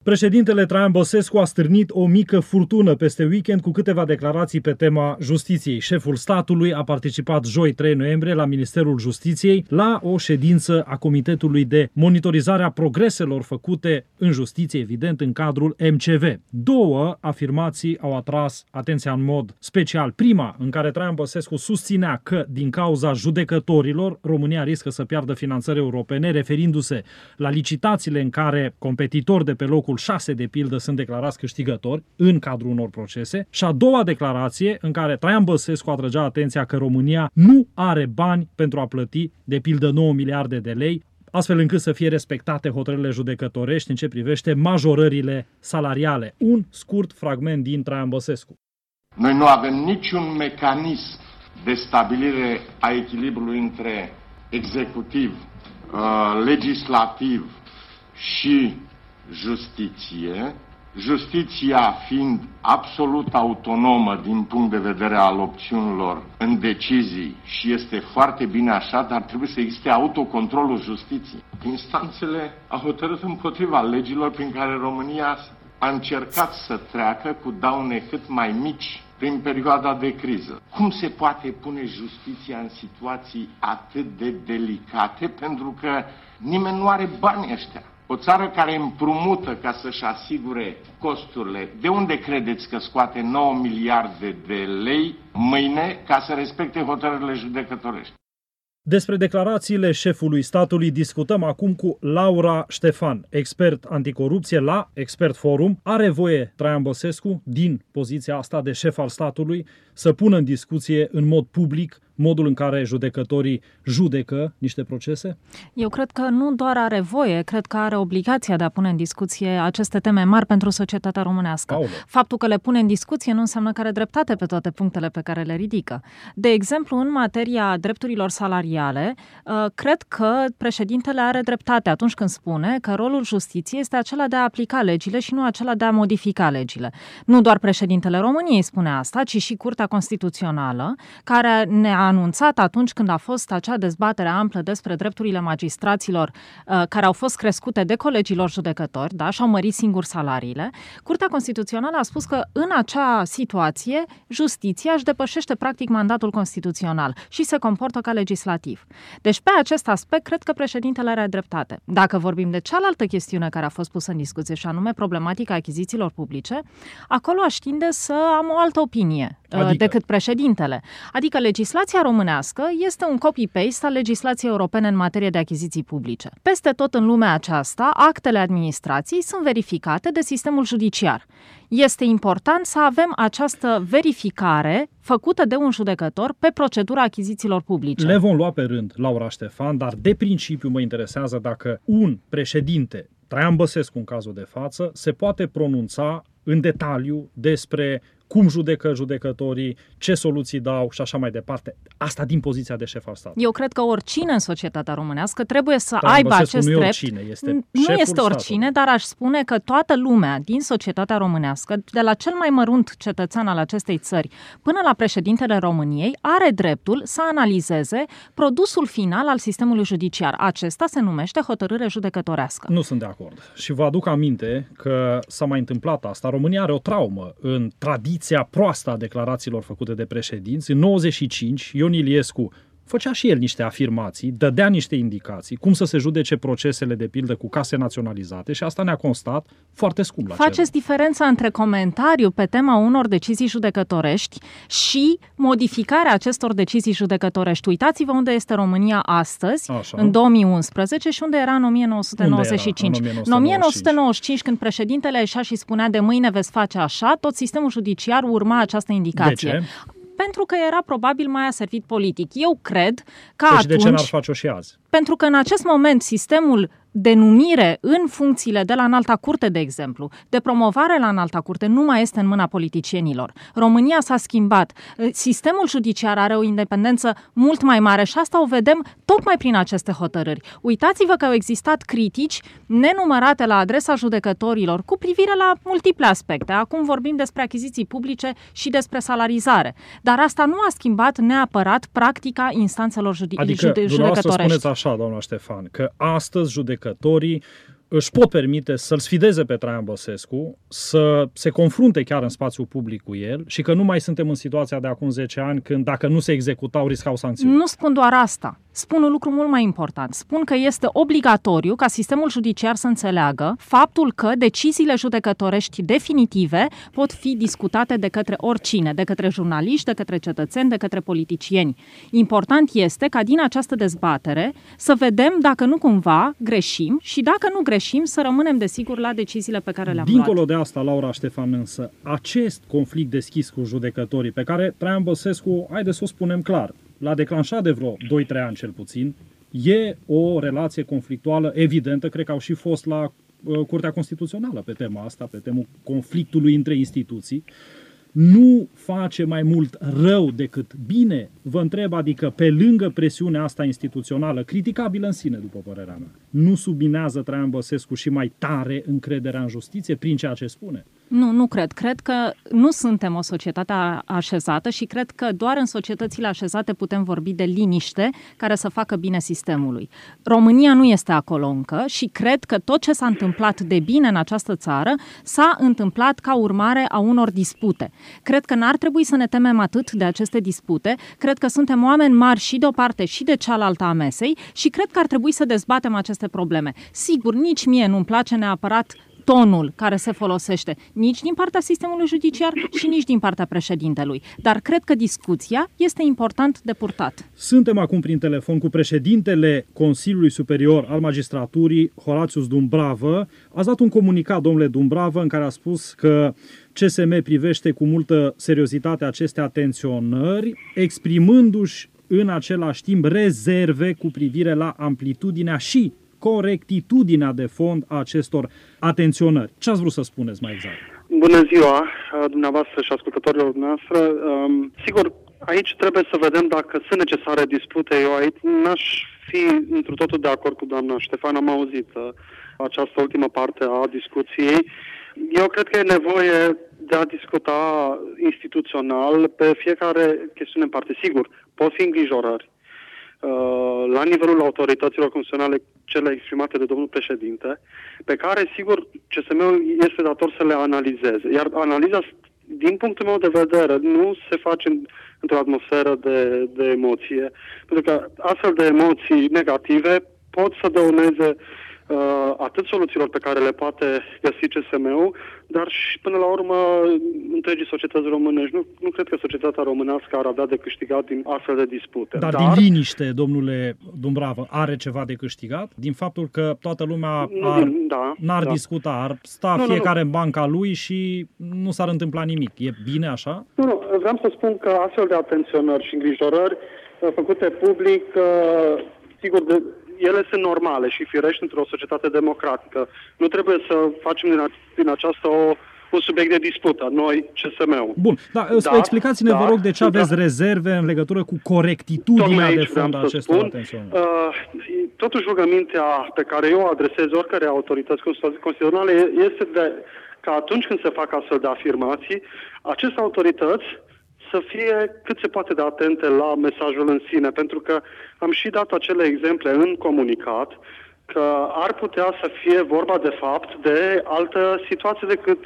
Președintele Traian Băsescu a stârnit o mică furtună peste weekend cu câteva declarații pe tema justiției. Șeful statului a participat joi 3 noiembrie la Ministerul Justiției la o ședință a Comitetului de Monitorizare a progreselor făcute în justiție, evident, în cadrul MCV. Două afirmații au atras atenția în mod special. Prima, în care Traian Băsescu susținea că din cauza judecătorilor România riscă să piardă finanțări europene, referindu-se la licitațiile în care competitori de pe locul 6, de pildă, sunt declarați câștigători în cadrul unor procese. Și a doua declarație, în care Traian Băsescu atrăgea atenția că România nu are bani pentru a plăti, de pildă, 9 miliarde de lei, astfel încât să fie respectate hotărârile judecătorești în ce privește majorările salariale. Un scurt fragment din Traian Băsescu. Noi nu avem niciun mecanism de stabilire a echilibrului între executiv, legislativ și justiție, justiția fiind absolut autonomă din punct de vedere al opțiunilor în decizii și este foarte bine așa, dar trebuie să existe autocontrolul justiției. Instanțele au hotărât împotriva legilor prin care România a încercat să treacă cu daune cât mai mici prin perioada de criză. Cum se poate pune justiția în situații atât de delicate? Pentru că nimeni nu are bani ăștia. O țară care împrumută ca să-și asigure costurile, de unde credeți că scoate 9 miliarde de lei mâine ca să respecte hotărârile judecătorești? Despre declarațiile șefului statului discutăm acum cu Laura Ștefan, expert anticorupție la Expert Forum. Are voie Traian Băsescu, din poziția asta de șef al statului, să pună în discuție în mod public modul în care judecătorii judecă niște procese? Eu cred că nu doar are voie, cred că are obligația de a pune în discuție aceste teme mari pentru societatea românească. Paolo. Faptul că le pune în discuție nu înseamnă că are dreptate pe toate punctele pe care le ridică. De exemplu, în materia drepturilor salariale, cred că președintele are dreptate atunci când spune că rolul justiției este acela de a aplica legile și nu acela de a modifica legile. Nu doar președintele României spune asta, ci și Curtea Constituțională, care ne-a anunțat atunci când a fost acea dezbatere amplă despre drepturile magistraților care au fost crescute de colegilor judecători, da, și-au mărit singur salariile. Curtea Constituțională a spus că în acea situație justiția își depășește practic mandatul constituțional și se comportă ca legislativ. Deci pe acest aspect cred că președintele are dreptate. Dacă vorbim de cealaltă chestiune care a fost pusă în discuție și anume problematica achizițiilor publice, acolo aș tinde să am o altă opinie decât președintele. Adică legislația românească este un copy-paste al legislației europene în materie de achiziții publice. Peste tot în lumea aceasta, actele administrației sunt verificate de sistemul judiciar. Este important să avem această verificare făcută de un judecător pe procedura achizițiilor publice. Le vom lua pe rând, Laura Ștefan, dar de principiu mă interesează dacă un președinte, Traian Băsescu în cazul de față, se poate pronunța în detaliu despre cum judecă judecătorii, ce soluții dau și așa mai departe. Asta din poziția de șef al statului. Eu cred că oricine în societatea românească trebuie să aibă acest drept. Nu este oricine, dar aș spune că toată lumea din societatea românească, de la cel mai mărunt cetățean al acestei țări până la președintele României, are dreptul să analizeze produsul final al sistemului judiciar. Acesta se numește hotărâre judecătorească. Nu sunt de acord. Și vă aduc aminte că s-a mai întâmplat asta. România are o traumă în tradiția proastă a declarațiilor făcute de președinți. În 95, Ion Iliescu făcea și el niște afirmații, dădea niște indicații, cum să se judece procesele, de pildă, cu case naționalizate și asta ne-a constat foarte scump la Faceți diferența între comentariu pe tema unor decizii judecătorești și modificarea acestor decizii judecătorești. Uitați-vă unde este România astăzi, în 2011 și unde era în 1995. În 1995, când președintele ieșea și spunea de mâine veți face așa, tot sistemul judiciar urma această indicație. De ce? Pentru că era probabil mai aservit politic. Eu cred că deci atunci... de ce n-ar face-o și azi? Pentru că în acest moment sistemul de numire în funcțiile de la Înalta Curte, de exemplu, de promovare la Înalta Curte, nu mai este în mâna politicienilor. România s-a schimbat. Sistemul judiciar are o independență mult mai mare și asta o vedem tocmai prin aceste hotărâri. Uitați-vă că au existat critici nenumărate la adresa judecătorilor cu privire la multiple aspecte. Acum vorbim despre achiziții publice și despre salarizare. Dar asta nu a schimbat neapărat practica instanțelor judecătorești. Adică, dumneavoastră spuneți așa, doamna Ștefan, că astăzi judecătorii își pot permite să-l sfideze pe Traian Băsescu, să se confrunte chiar în spațiul public cu el și că nu mai suntem în situația de acum 10 ani când dacă nu se executau riscau sancțiuni. Nu spun doar asta. Spun un lucru mult mai important. Spun că este obligatoriu ca sistemul judiciar să înțeleagă faptul că deciziile judecătorești definitive pot fi discutate de către oricine, de către jurnaliști, de către cetățeni, de către politicieni. Important este ca din această dezbatere să vedem dacă nu cumva greșim și dacă nu greșim să rămânem desigur la deciziile pe care le-am luat. Dincolo de asta, Laura Ștefan, însă, acest conflict deschis cu judecătorii pe care Traian Băsescu, haideți să o spunem clar, l-a declanșat de vreo 2-3 ani cel puțin, e o relație conflictuală evidentă, cred că au și fost la Curtea Constituțională pe tema asta, pe tema conflictului între instituții. Nu face mai mult rău decât bine? Vă întreb, adică pe lângă presiunea asta instituțională, criticabilă în sine, după părerea mea, nu subminează Traian Băsescu și mai tare încrederea în justiție prin ceea ce spune? Nu cred. Cred că nu suntem o societate așezată și cred că doar în societățile așezate putem vorbi de liniște care să facă bine sistemului. România nu este acolo încă și cred că tot ce s-a întâmplat de bine în această țară s-a întâmplat ca urmare a unor dispute. Cred că n-ar trebui să ne temem atât de aceste dispute, cred că suntem oameni mari și de o parte și de cealaltă a mesei și cred că ar trebui să dezbatem aceste probleme. Sigur, nici mie nu-mi place neapărat tonul care se folosește nici din partea sistemului judiciar și nici din partea președintelui. Dar cred că discuția este important de purtat. Suntem acum prin telefon cu președintele Consiliului Superior al Magistraturii, Horatius Dumbravă. Ați dat un comunicat, domnule Dumbravă, în care a spus că CSM privește cu multă seriozitate aceste atenționări, exprimându-și în același timp rezerve cu privire la amplitudinea și corectitudinea de fond a acestor atenționări. Ce ați vrut să spuneți mai exact? Bună ziua, dumneavoastră și ascultătorilor noastre. Sigur, aici trebuie să vedem dacă sunt necesare dispute. Eu aici n-aș fi întru totul de acord cu doamna Ștefan. Am auzit această ultimă parte a discuției. Eu cred că e nevoie de a discuta instituțional pe fiecare chestiune în parte. Sigur, pot fi îngrijorări la nivelul autorităților constituționale, cele exprimate de domnul președinte, pe care, sigur, CSM-ul este dator să le analizeze. Iar analiza, din punctul meu de vedere, nu se face într-o atmosferă de emoție. Pentru că astfel de emoții negative pot să dăuneze atât soluțiilor pe care le poate găsi CSM-ul, dar și până la urmă întregii societăți românești. Nu cred că societatea românească ar avea de câștigat din astfel de dispute. Dar din liniște, domnule Dumbravă, are ceva de câștigat? Din faptul că toată lumea n-ar discuta, ar sta fiecare în banca lui și nu s-ar întâmpla nimic. E bine așa? Nu, vreau să spun că astfel de atenționări și îngrijorări făcute public, sigur, ele sunt normale și firești într-o societate democratică. Nu trebuie să facem din aceasta un subiect de dispută, noi, CSM-ul. Bun, dar explicați-ne, vă rog, de ce aveți rezerve în legătură cu corectitudinea de fond a acestor atenționări. Totuși, rugămintea pe care eu o adresez oricare autorități constituționale este că atunci când se fac astfel de afirmații, aceste autorități să fie cât se poate de atente la mesajul în sine, pentru că am și dat acele exemple în comunicat că ar putea să fie vorba de fapt de altă situație decât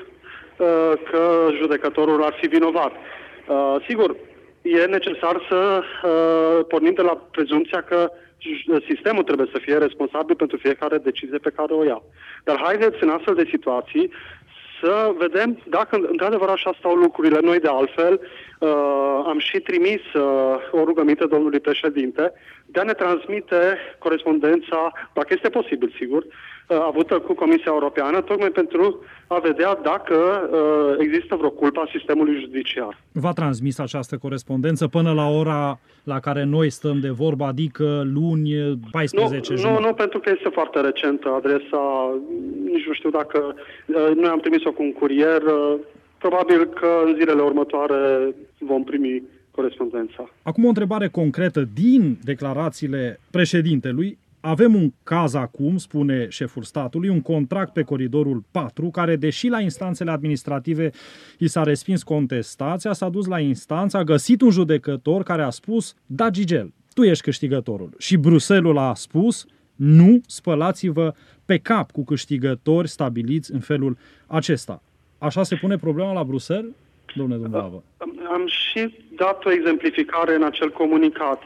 că judecătorul ar fi vinovat. Sigur, e necesar să pornim de la prezumția că sistemul trebuie să fie responsabil pentru fiecare decizie pe care o ia. Dar haideți în astfel de situații să vedem dacă într-adevăr așa stau lucrurile. Noi, de altfel, am și trimis o rugăminte domnului președinte de a ne transmite corespondența, dacă este posibil, sigur, avută cu Comisia Europeană, tocmai pentru a vedea dacă există vreo culpă a sistemului judiciar. V-a transmis această corespondență până la ora la care noi stăm de vorbă, adică luni 14 jumătate? Nu, pentru că este foarte recentă adresa, nici nu știu dacă noi am trimis-o cu un curier, probabil că în zilele următoare vom primi corespondența. Acum o întrebare concretă din declarațiile președintelui. Avem un caz acum, spune șeful statului, un contract pe coridorul 4, care, deși la instanțele administrative i s-a respins contestația, s-a dus la instanță, a găsit un judecător care a spus: da, Gigel, tu ești câștigătorul. Și Bruxelles a spus: nu, spălați-vă pe cap cu câștigători stabiliți în felul acesta. Așa se pune problema la Bruxelles, domnule Dumbrava? Am și dat o exemplificare în acel comunicat.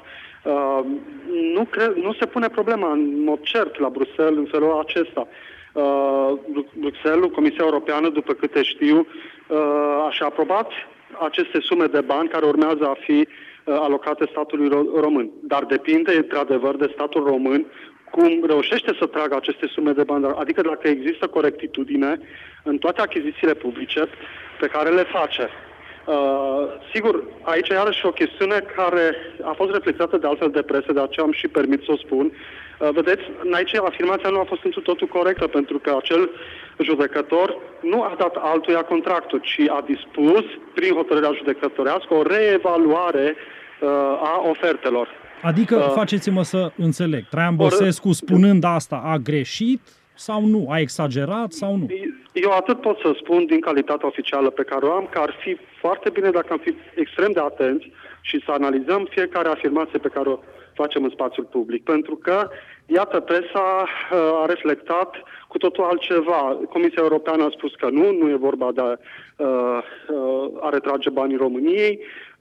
Nu se pune problema în mod cert la Bruxelles în felul acesta. Bruxelles, Comisia Europeană, după câte știu, și-a aprobat aceste sume de bani care urmează a fi alocate statului român. Dar depinde, într-adevăr, de statul român cum reușește să tragă aceste sume de bani. Adică dacă există corectitudine în toate achizițiile publice pe care le face. Sigur, aici iarăși o chestiune care a fost reflectată de altfel de presă, de aceea am și permit să o spun. Vedeți, aici afirmația nu a fost întru totul corectă, pentru că acel judecător nu a dat altuia contractul, ci a dispus, prin hotărârea judecătorească, o reevaluare a ofertelor. Adică, faceți-mă să înțeleg, Traian Băsescu, spunând asta, a greșit sau nu? A exagerat sau nu? Eu atât pot să spun din calitatea oficială pe care o am, că ar fi foarte bine dacă am fi extrem de atenți și să analizăm fiecare afirmație pe care o facem în spațiul public. Pentru că, iată, presa a reflectat cu totul altceva. Comisia Europeană a spus că nu e vorba de a retrage banii României.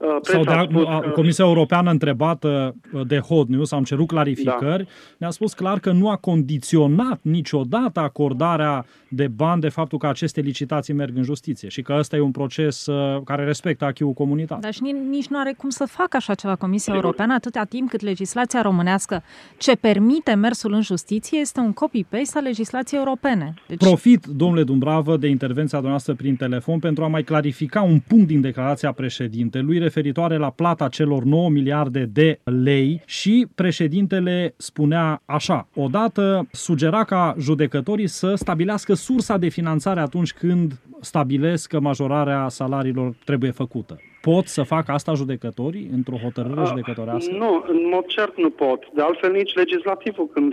Comisia Europeană întrebată de Hot News, am cerut clarificări, ne-a spus clar că nu a condiționat niciodată acordarea de bani de faptul că aceste licitații merg în justiție și că ăsta e un proces care respectă acquis-ul comunitar. Dar nici nu are cum să facă așa ceva Comisia Europeană atâta timp cât legislația românească ce permite mersul în justiție este un copy-paste al legislației europene. Deci... Profit, domnule Dumbrava, de intervenția dumneavoastră prin telefon pentru a mai clarifica un punct din declarația președintelui referitoare la plata celor 9 miliarde de lei și președintele spunea așa: odată sugera ca judecătorii să stabilească sursa de finanțare atunci când stabilesc că majorarea salariilor trebuie făcută. Pot să facă asta judecătorii într-o hotărâre judecătorească? Nu, în mod cert nu pot. De altfel nici legislativul, când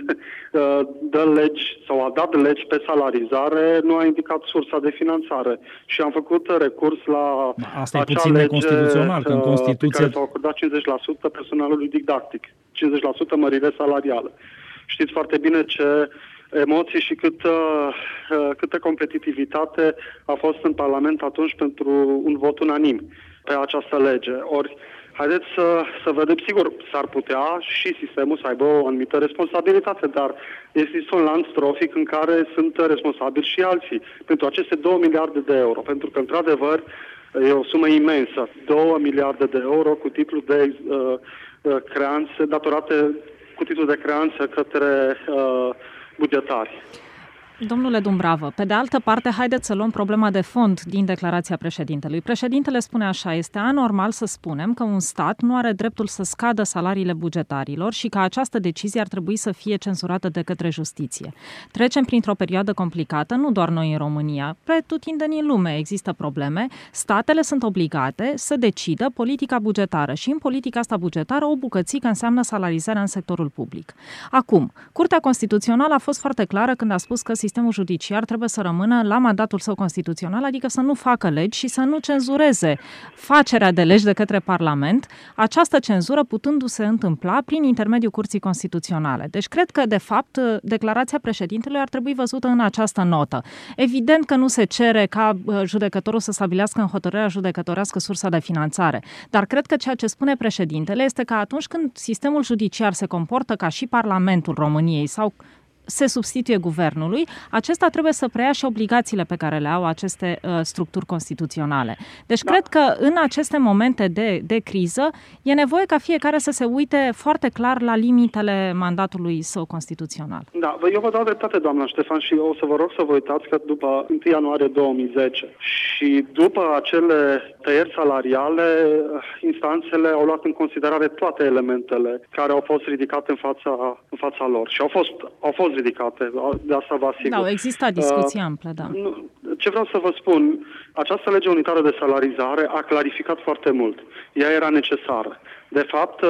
dă legi sau a dat legi pe salarizare, nu a indicat sursa de finanțare. Și am făcut recurs la asta e puțin neconstituțional, că în Constituție... pe care s-au acordat 50% personalului didactic, 50% mărire salarială. Știți foarte bine ce emoții și câtă competitivitate a fost în Parlament atunci pentru un vot unanim pe această lege. Ori, haideți să vedem, sigur, s-ar putea și sistemul să aibă o anumită responsabilitate, dar există un lanț trofic în care sunt responsabili și alții pentru aceste 2 miliarde de euro, pentru că, într-adevăr, e o sumă imensă, 2 miliarde de euro cu titlul de creanțe, datorate cu titlul de creanțe către bugetari. Domnule Dumbrava, pe de altă parte, haideți să luăm problema de fond din declarația președintelui. Președintele spune așa: este anormal să spunem că un stat nu are dreptul să scadă salariile bugetarilor și că această decizie ar trebui să fie cenzurată de către justiție. Trecem printr-o perioadă complicată, nu doar noi în România, pretutindeni în lume există probleme. Statele sunt obligate să decidă politica bugetară și în politica asta bugetară o bucățică înseamnă salarizarea în sectorul public. Acum, Curtea Constituțională a fost foarte clară când a spus că sistemul judiciar trebuie să rămână la mandatul său constituțional, adică să nu facă legi și să nu cenzureze facerea de legi de către Parlament, această cenzură putându-se întâmpla prin intermediul Curții Constituționale. Deci cred că, de fapt, declarația președintelui ar trebui văzută în această notă. Evident că nu se cere ca judecătorul să stabilească în hotărârea judecătorească sursa de finanțare, dar cred că ceea ce spune președintele este că atunci când sistemul judiciar se comportă ca și Parlamentul României sau se substituie guvernului, acesta trebuie să preia și obligațiile pe care le au aceste structuri constituționale. Deci cred că în aceste momente de criză e nevoie ca fiecare să se uite foarte clar la limitele mandatului său constituțional. Da, eu vă dau dreptate, doamna Ștefan, și o să vă rog să vă uitați că după 1 ianuarie 2010 și după acele tăieri salariale, instanțele au luat în considerare toate elementele care au fost ridicate în fața lor și au fost ridicate, de asta vă asigur. Da, au existat discuții ample, da. Ce vreau să vă spun, această lege unitară de salarizare a clarificat foarte mult. Ea era necesară. De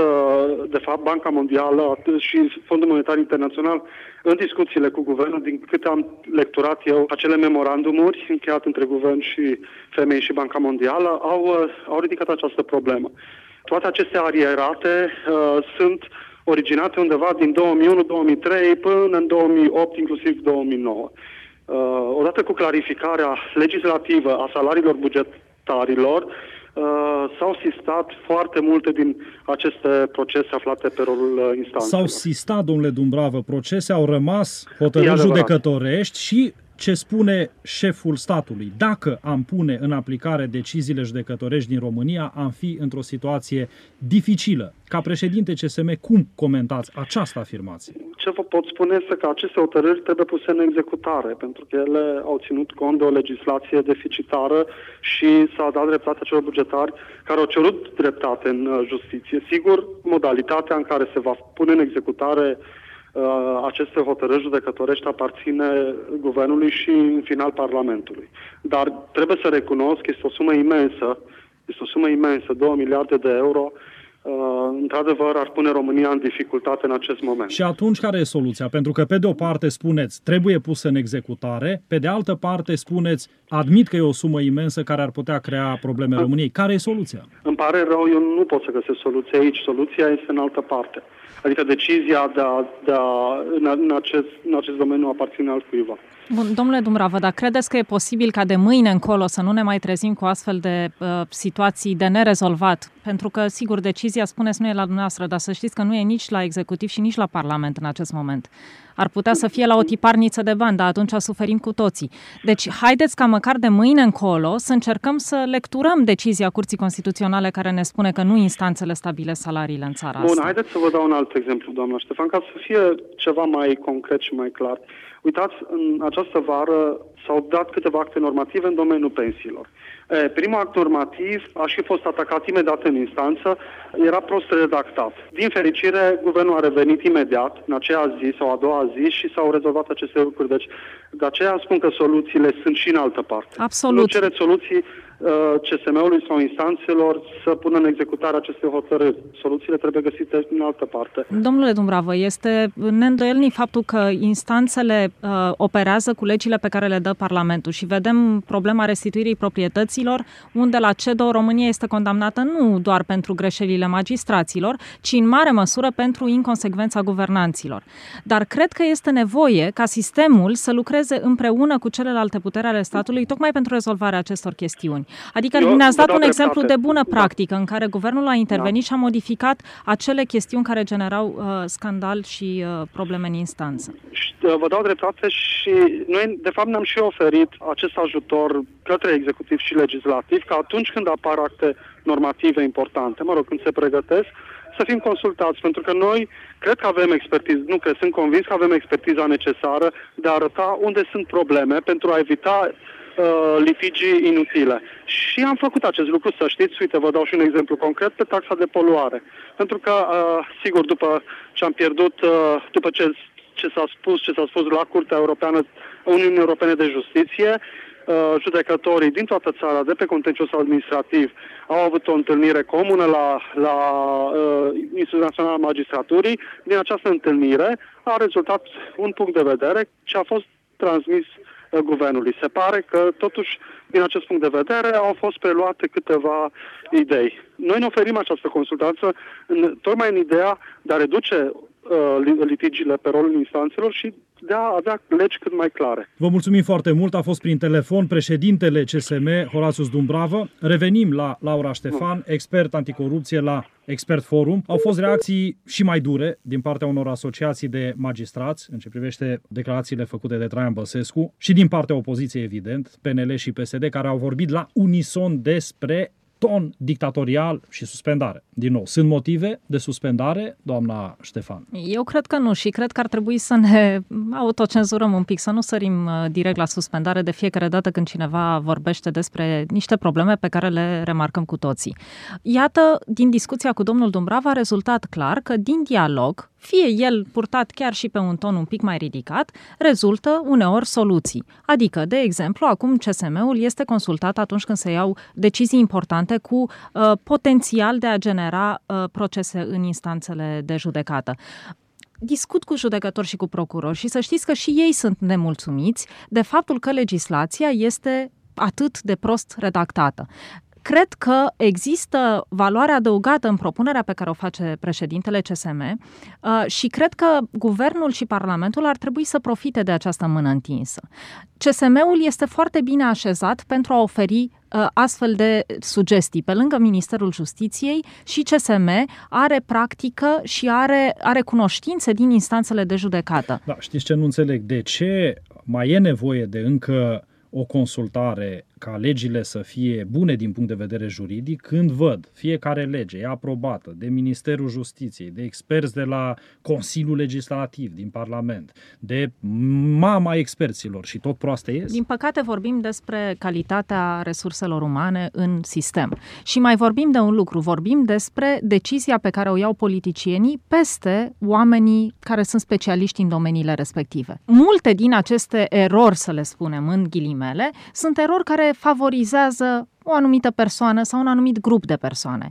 fapt, Banca Mondială și Fondul Monetar Internațional, în discuțiile cu guvernul, din câte am lecturat eu, acele memorandumuri încheiate între guvern și FMI și Banca Mondială, au ridicat această problemă. Toate aceste arierate sunt originate undeva din 2001-2003 până în 2008, inclusiv 2009. Odată cu clarificarea legislativă a salariilor bugetarilor, s-au sistat foarte multe din aceste procese aflate pe rolul instanțelor. S-au sistat, domnule Dumbravă, procese, au rămas hotărâri judecătorești și ce spune șeful statului. Dacă am pune în aplicare deciziile judecătorești din România, am fi într-o situație dificilă. Ca președinte CSM, cum comentați această afirmație? Ce vă pot spune este că aceste hotărâri trebuie puse în executare, pentru că ele au ținut cont de o legislație deficitară și s-a dat dreptate celor bugetari care au cerut dreptate în justiție. Sigur, modalitatea în care se va pune în executare aceste hotărâri judecătorești aparține guvernului și, în final, Parlamentului. Dar trebuie să recunosc că este o sumă imensă, 2 miliarde de euro, într-adevăr ar pune România în dificultate în acest moment. Și atunci care e soluția? Pentru că pe de o parte spuneți trebuie pusă în executare, pe de altă parte spuneți admit că e o sumă imensă care ar putea crea probleme României. Care e soluția? Îmi pare rău, eu nu pot să găsesc soluția aici. Soluția este în altă parte. Adică decizia în acest domeniu aparține altcuiva. Bun, domnule Dumbravă, dar credeți că e posibil ca de mâine încolo să nu ne mai trezim cu astfel de situații de nerezolvat? Pentru că, sigur, decizia, spuneți, nu e la dumneavoastră, dar să știți că nu e nici la executiv și nici la Parlament în acest moment. Ar putea să fie la o tiparniță de bani, dar atunci suferim cu toții. Deci, haideți ca măcar de mâine încolo să încercăm să lecturăm decizia Curții Constituționale care ne spune că nu instanțele stabilesc salariile în țara asta. Bun, haideți să vă dau un alt exemplu, doamna Ștefan, ca să fie ceva mai concret și mai clar. Uitați, în această vară s-au dat câteva acte normative în domeniul pensiilor. Primul act normativ a și fost atacat imediat în instanță, era prost redactat. Din fericire, guvernul a revenit imediat, în aceea zi sau a doua zi, și s-au rezolvat aceste lucruri. Deci, de aceea spun că soluțiile sunt și în altă parte. Absolut. Nu cereți soluții CSM-ului sau instanțelor să pună în executare aceste hotărâri. Soluțiile trebuie găsite în altă parte. Domnule Dumbravă, este neîndoielnic faptul că instanțele operează cu legile pe care le dă Parlamentul și vedem problema restituirii proprietăților, unde la CEDO România este condamnată nu doar pentru greșelile magistraților, ci în mare măsură pentru inconsecvența guvernanților. Dar cred că este nevoie ca sistemul să lucreze împreună cu celelalte puteri ale statului, tocmai pentru rezolvarea acestor chestiuni. Adică ne-ați dat un exemplu de bună practică în care guvernul a intervenit și a modificat acele chestiuni care generau scandal și probleme în instanță. Vă dau dreptate și noi, de fapt, ne-am și oferit acest ajutor către executiv și legislativ, că atunci când apar acte normative importante, când se pregătesc, să fim consultați, pentru că noi cred că avem expertiză, sunt convins că avem expertiza necesară de a arăta unde sunt probleme pentru a evita litigii inutile. Și am făcut acest lucru, să știți, uite, vă dau și un exemplu concret pe taxa de poluare. Pentru că, sigur, după ce am pierdut, după ce s-a spus la Curtea Europeană, Uniunii Europene de Justiție, judecătorii din toată țara, de pe contencios administrativ, au avut o întâlnire comună la Institutul Național al Magistraturii. Din această întâlnire a rezultat un punct de vedere ce a fost transmis guvernului. Se pare că, totuși, din acest punct de vedere, au fost preluate câteva idei. Noi ne oferim această consultanță tocmai în ideea de a reduce litigiile pe rolul instanțelor și de a avea legi cât mai clare. Vă mulțumim foarte mult. A fost prin telefon președintele CSM, Horațiu Dumbravă. Revenim la Laura Ștefan, expert anticorupție la Expert Forum. Au fost reacții și mai dure din partea unor asociații de magistrați în ce privește declarațiile făcute de Traian Băsescu și din partea opoziției, evident, PNL și PSD, care au vorbit la unison despre ton dictatorial și suspendare. Din nou, sunt motive de suspendare, doamna Ștefan? Eu cred că nu și cred că ar trebui să ne autocenzurăm un pic, să nu sărim direct la suspendare de fiecare dată când cineva vorbește despre niște probleme pe care le remarcăm cu toții. Iată, din discuția cu domnul Dumbravă a rezultat clar că din dialog, fie el purtat chiar și pe un ton un pic mai ridicat, rezultă uneori soluții. Adică, de exemplu, acum CSM-ul este consultat atunci când se iau decizii importante cu potențial de a genera procese în instanțele de judecată. Discut cu judecători și cu procurori și să știți că și ei sunt nemulțumiți de faptul că legislația este atât de prost redactată. Cred că există valoare adăugată în propunerea pe care o face președintele CSM și cred că Guvernul și Parlamentul ar trebui să profite de această mână întinsă. CSM-ul este foarte bine așezat pentru a oferi astfel de sugestii. Pe lângă Ministerul Justiției, și CSM are practică și are cunoștințe din instanțele de judecată. Da, știți ce nu înțeleg? De ce mai e nevoie de încă o consultare ca legile să fie bune din punct de vedere juridic, când văd fiecare lege e aprobată de Ministerul Justiției, de experți de la Consiliul Legislativ din Parlament, de mama experților și tot proaste ies? Din păcate vorbim despre calitatea resurselor umane în sistem. Și mai vorbim de un lucru, vorbim despre decizia pe care o iau politicienii peste oamenii care sunt specialiști în domeniile respective. Multe din aceste erori, să le spunem în ghilimele, sunt erori care favorizează o anumită persoană sau un anumit grup de persoane.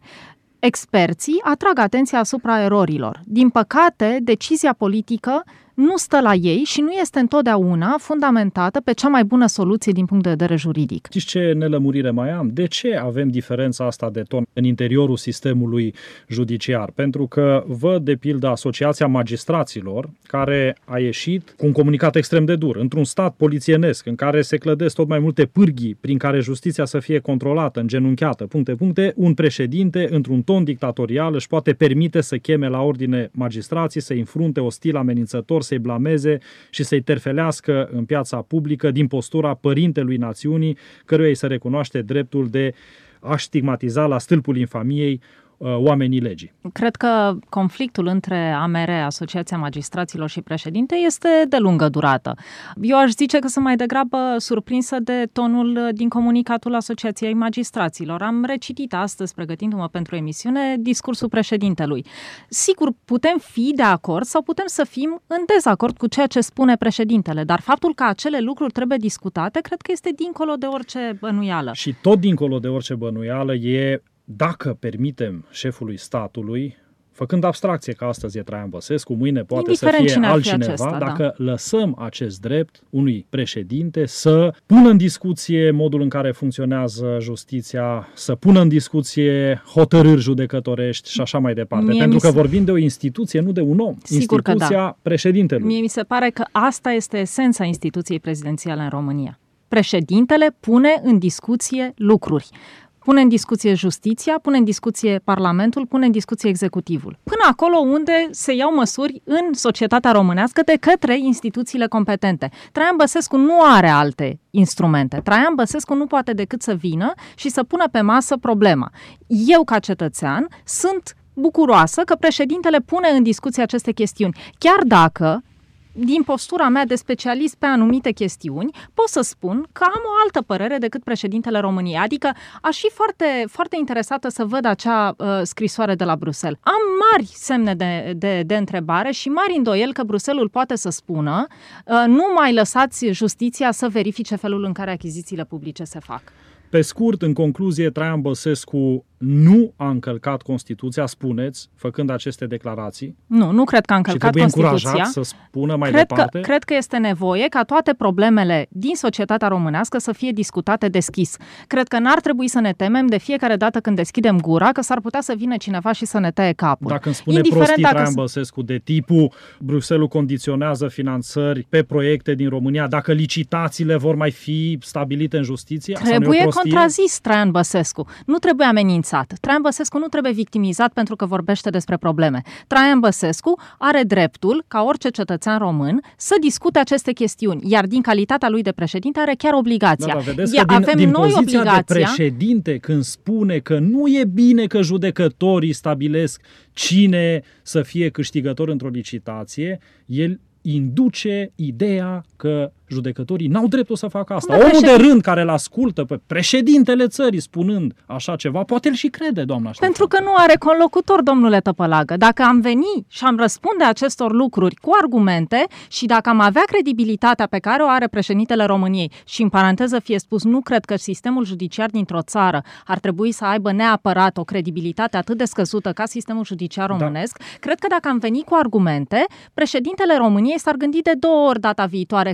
Experții atrag atenția asupra erorilor. Din păcate, decizia politică nu stă la ei și nu este întotdeauna fundamentată pe cea mai bună soluție din punct de vedere juridic. Știți ce nelămurire mai am? De ce avem diferența asta de ton în interiorul sistemului judiciar? Pentru că văd, de pildă, Asociația Magistraților, care a ieșit cu un comunicat extrem de dur, într-un stat polițienesc, în care se clădesc tot mai multe pârghii prin care justiția să fie controlată, îngenunchiată, un președinte, într-un ton dictatorial, își poate permite să cheme la ordine magistrații, să-i înfrunte ostil, amenințător, să-i blameze și să-i terfelească în piața publică din postura părintelui națiunii, căruia îi se recunoaște dreptul de a stigmatiza la stâlpul infamiei oamenii legii. Cred că conflictul între AMR, Asociația Magistraților, și președinte este de lungă durată. Eu aș zice că sunt mai degrabă surprinsă de tonul din comunicatul Asociației Magistraților. Am recitit astăzi, pregătindu-mă pentru emisiune, discursul președintelui. Sigur, putem fi de acord sau putem să fim în dezacord cu ceea ce spune președintele, dar faptul că acele lucruri trebuie discutate, cred că este dincolo de orice bănuială. Și tot dincolo de orice bănuială e dacă permitem șefului statului, făcând abstracție că astăzi e Traian Băsescu, mâine poate să fie altcineva, dacă lăsăm acest drept unui președinte să pună în discuție modul în care funcționează justiția, să pună în discuție hotărâri judecătorești și așa mai departe. Pentru că vorbim de o instituție, nu de un om. Sigur instituția președintelui. Mie mi se pare că asta este esența instituției prezidențiale în România. Președintele pune în discuție lucruri. Pune în discuție justiția, pune în discuție Parlamentul, pune în discuție executivul. Până acolo unde se iau măsuri în societatea românească de către instituțiile competente. Traian Băsescu nu are alte instrumente. Traian Băsescu nu poate decât să vină și să pună pe masă problema. Eu, ca cetățean, sunt bucuroasă că președintele pune în discuție aceste chestiuni. Chiar dacă, din postura mea de specialist pe anumite chestiuni, pot să spun că am o altă părere decât președintele României. Adică aș fi foarte, foarte interesată să văd acea scrisoare de la Bruxelles. Am mari semne de întrebare și mari îndoieli că Bruxelles poate să spună nu mai lăsați justiția să verifice felul în care achizițiile publice se fac. Pe scurt, în concluzie, Traian Băsescu nu a încălcat Constituția, spuneți, făcând aceste declarații? Nu cred că a încălcat Constituția. Și trebuie încurajat să spună mai departe? Cred că este nevoie ca toate problemele din societatea românească să fie discutate deschis. Cred că n-ar trebui să ne temem de fiecare dată când deschidem gura că s-ar putea să vină cineva și să ne taie capul. Dacă îmi spune prostii Traian Băsescu de tipul Bruxelles condiționează finanțări pe proiecte din România, dacă licitațiile vor mai fi stabilite în justiție, trebuie contrazis Traian Băsescu. Nu trebuie amenințat. Traian Băsescu nu trebuie victimizat pentru că vorbește despre probleme. Traian Băsescu are dreptul, ca orice cetățean român, să discute aceste chestiuni, iar din calitatea lui de președinte are chiar obligația. Da, vedeți că din poziția de președinte, când spune că nu e bine că judecătorii stabilesc cine să fie câștigător într-o licitație, el induce ideea că judecătorii n-au dreptul să facă asta. Omul de rând care îl ascultă pe președintele țării spunând așa ceva, poate el și crede, doamna Ștefan. Pentru că nu are conlocutor, domnule Tăpălagă. Dacă am veni și am răspunde acestor lucruri cu argumente și dacă am avea credibilitatea pe care o are președintele României, și în paranteză fie spus, nu cred că sistemul judiciar dintr-o țară ar trebui să aibă neapărat o credibilitate atât de scăzută ca sistemul judiciar românesc, cred că dacă am venit cu argumente, președintele României s-ar gândi de 2 ori data viitoare când vine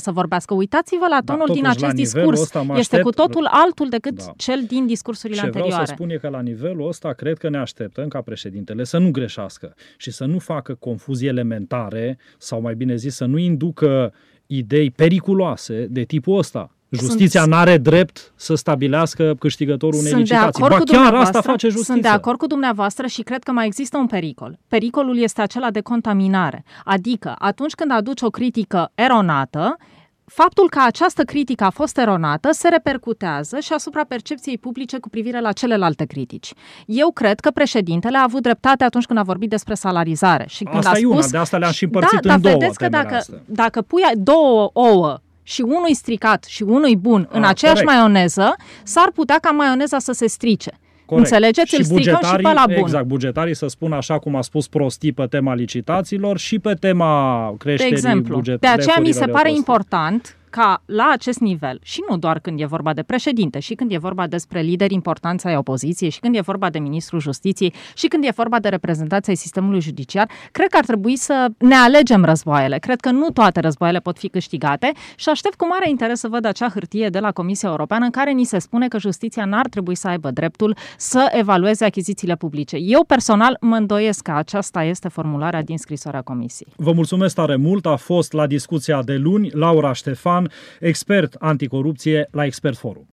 să vorbească. Uitați-vă la tonul din acest discurs. Este cu totul altul decât cel din discursurile anterioare. Vreau să spun e că la nivelul ăsta cred că ne așteptăm ca președintele să nu greșească și să nu facă confuzii elementare sau mai bine zis să nu inducă idei periculoase de tipul ăsta. Justiția n-are drept să stabilească câștigătorul unei licitații. Ba chiar asta face justiția. Sunt de acord cu dumneavoastră și cred că mai există un pericol. Pericolul este acela de contaminare. Adică atunci când aduci o critică eronată, faptul că această critică a fost eronată se repercutează și asupra percepției publice cu privire la celelalte critici. Eu cred că președintele a avut dreptate atunci când a vorbit despre salarizare. Și când asta a spus, una, de asta le-am și împărțit în două. Vedeți că dacă pui două ouă și unul stricat și unul bun în aceeași maioneză, s-ar putea ca maioneza să se strice. Corect. Înțelegeți? Și îl stricăm și pe la bun. Exact, bugetarii să spună așa cum a spus prostii pe tema licitațiilor și pe tema creșterii bugetului. De aceea mi se pare important ca la acest nivel, și nu doar când e vorba de președinte, și când e vorba despre lideri importanți ai opoziției, și când e vorba de ministrul justiției, și când e vorba de reprezentanții ai sistemului judiciar, cred că ar trebui să ne alegem războaiele. Cred că nu toate războaiele pot fi câștigate și aștept cu mare interes să văd acea hârtie de la Comisia Europeană în care ni se spune că justiția n-ar trebui să aibă dreptul să evalueze achizițiile publice. Eu personal mă îndoiesc că aceasta este formularea din scrisoarea Comisiei. Vă mulțumesc tare mult. A fost la discuția de luni Laura Ștefan, expert anticorupție la Expert Forum.